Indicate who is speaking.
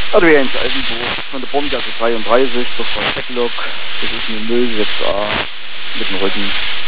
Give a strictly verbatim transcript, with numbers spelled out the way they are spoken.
Speaker 1: Adrian Eisenbuch von der Bombgasse dreiunddreißig, das war Backlog, das ist eine null sechs a mit dem Rücken.